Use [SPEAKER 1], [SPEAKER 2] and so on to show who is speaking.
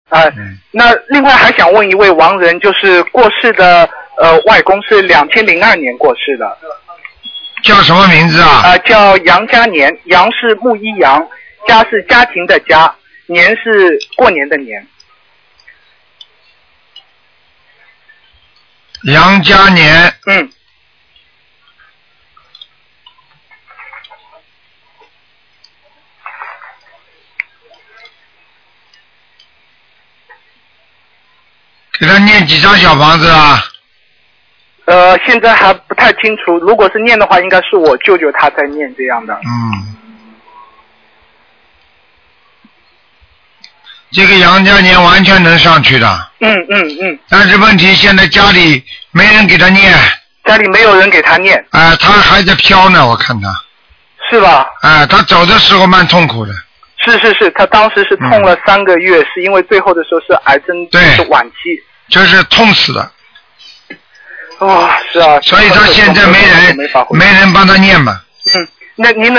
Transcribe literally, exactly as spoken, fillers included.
[SPEAKER 1] 啊、呃
[SPEAKER 2] 嗯，
[SPEAKER 1] 那另外还想问一位亡人，就是过世的呃外公是两千零二年过世的，
[SPEAKER 2] 叫什么名字啊？
[SPEAKER 1] 啊、呃，叫杨家年，杨是木一杨，家是家庭的家，年是过年的年。
[SPEAKER 2] 杨家年。
[SPEAKER 1] 嗯。
[SPEAKER 2] 给他念几张小房子啊？
[SPEAKER 1] 呃，现在还不太清楚，如果是念的话，应该是我舅舅他在念这样的。
[SPEAKER 2] 嗯。这个杨家年完全能上去的。
[SPEAKER 1] 嗯嗯嗯。
[SPEAKER 2] 但是问题现在家里没人给他念。
[SPEAKER 1] 家里没有人给他念。
[SPEAKER 2] 啊、呃，他还在飘呢，我看他。
[SPEAKER 1] 是吧？
[SPEAKER 2] 啊、呃，他走的时候蛮痛苦的。
[SPEAKER 1] 是是是，他当时是痛了三个月，嗯、是因为最后的时候是癌症，是晚期。就是
[SPEAKER 2] 痛死的。
[SPEAKER 1] 哦，是啊。
[SPEAKER 2] 所以他现在没人没人帮他念嘛。
[SPEAKER 1] 嗯，那您能